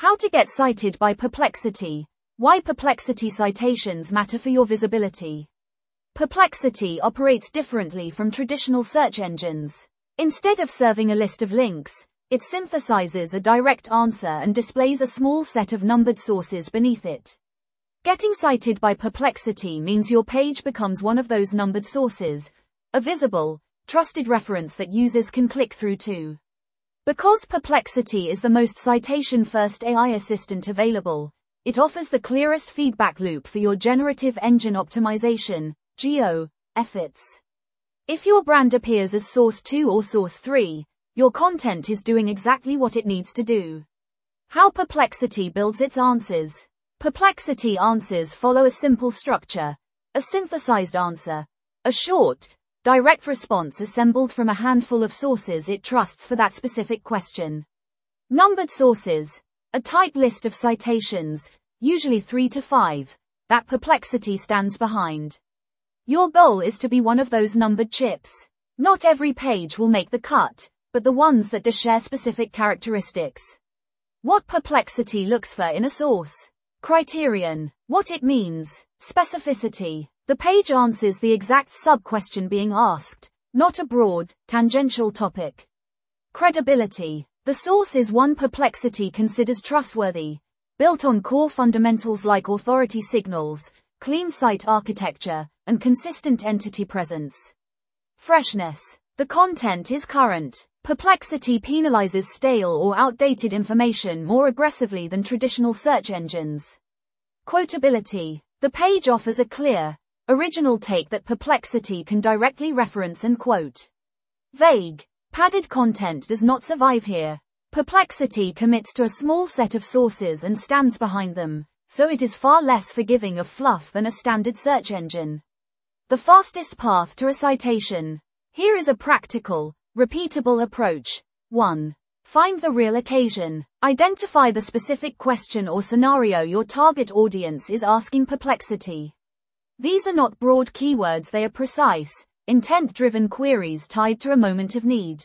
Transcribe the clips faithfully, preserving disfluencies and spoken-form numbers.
How to get cited by Perplexity. Why Perplexity citations matter for your visibility. Perplexity operates differently from traditional search engines. Instead of serving a list of links, it synthesizes a direct answer and displays a small set of numbered sources beneath it. Getting cited by Perplexity means your page becomes one of those numbered sources, a visible, trusted reference that users can click through to. Because Perplexity is the most citation-first A I assistant available, it offers the clearest feedback loop for your generative engine optimization, G O, efforts. If your brand appears as source two or source three, your content is doing exactly what it needs to do. How Perplexity builds its answers. Perplexity answers follow a simple structure, a synthesized answer, a short, direct response assembled from a handful of sources it trusts for that specific question. Numbered sources, a tight list of citations, usually three to five, that Perplexity stands behind. Your goal is to be one of those numbered chips. Not every page will make the cut, but the ones that do share specific characteristics. What Perplexity looks for in a source. Criterion. What it means. Specificity. The page answers the exact sub-question being asked, not a broad, tangential topic. Credibility. The source is one Perplexity considers trustworthy, built on core fundamentals like authority signals, clean site architecture, and consistent entity presence. Freshness. The content is current. Perplexity penalizes stale or outdated information more aggressively than traditional search engines. Quotability. The page offers a clear, original take that Perplexity can directly reference and quote. Vague, padded content does not survive here. Perplexity commits to a small set of sources and stands behind them, so it is far less forgiving of fluff than a standard search engine. The fastest path to a citation. Here is a practical, repeatable approach. one. Find the real occasion. Identify the specific question or scenario your target audience is asking Perplexity. These are not broad keywords, they are precise, intent-driven queries tied to a moment of need.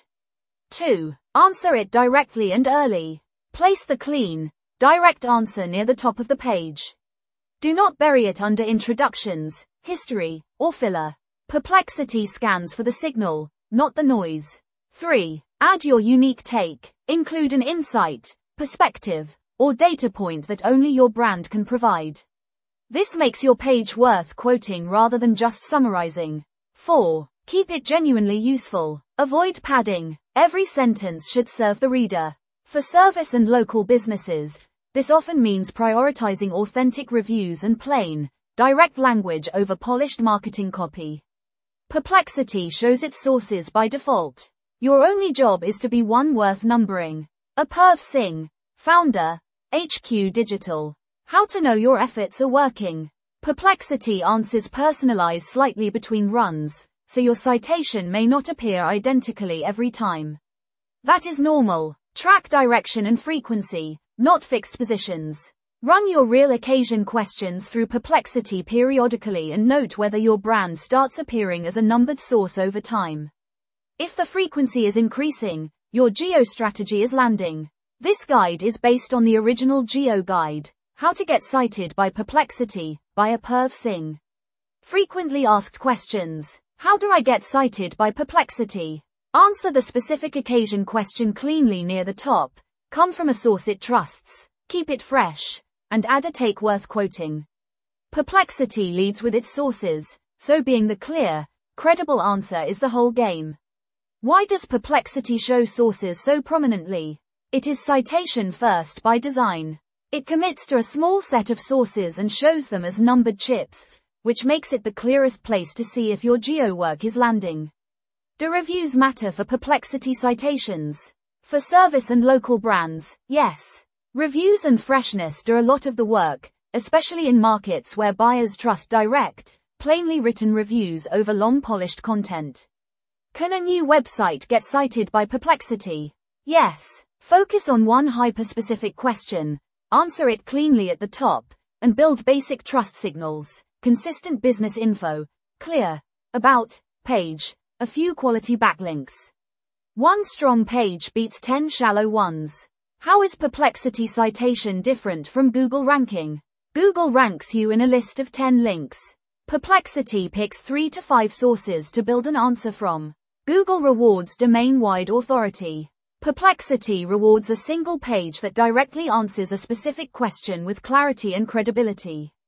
two. Answer it directly and early. Place the clean, direct answer near the top of the page. Do not bury it under introductions, history, or filler. Perplexity scans for the signal, not the noise. three. Add your unique take. Include an insight, perspective, or data point that only your brand can provide. This makes your page worth quoting rather than just summarizing. four. Keep it genuinely useful. Avoid padding. Every sentence should serve the reader. For service and local businesses, this often means prioritizing authentic reviews and plain, direct language over polished marketing copy. Perplexity shows its sources by default. Your only job is to be one worth numbering. Apurv Singh, founder, H Q Digital. How to know your efforts are working. Perplexity answers personalize slightly between runs, so your citation may not appear identically every time. That is normal. Track direction and frequency, not fixed positions. Run your real occasion questions through Perplexity periodically and note whether your brand starts appearing as a numbered source over time. If the frequency is increasing, your geo strategy is landing. This guide is based on the original Geo Guide, How to Get Cited by Perplexity, by Apurv Singh. Frequently asked questions. How do I get cited by Perplexity? Answer the specific occasion question cleanly near the top, come from a source it trusts, keep it fresh, and add a take worth quoting. Perplexity leads with its sources, so being the clear, credible answer is the whole game. Why does Perplexity show sources so prominently? It is citation first by design. It commits to a small set of sources and shows them as numbered chips, which makes it the clearest place to see if your geo work is landing. Do reviews matter for Perplexity citations? For service and local brands, yes. Reviews and freshness do a lot of the work, especially in markets where buyers trust direct, plainly written reviews over long polished content. Can a new website get cited by Perplexity? Yes. Focus on one hyper-specific question, answer it cleanly at the top, and build basic trust signals, consistent business info, clear, about, page, a few quality backlinks. One strong page beats ten shallow ones. How is Perplexity citation different from Google ranking? Google ranks you in a list of ten links. Perplexity picks three to five sources to build an answer from. Google rewards domain-wide authority. Perplexity rewards a single page that directly answers a specific question with clarity and credibility.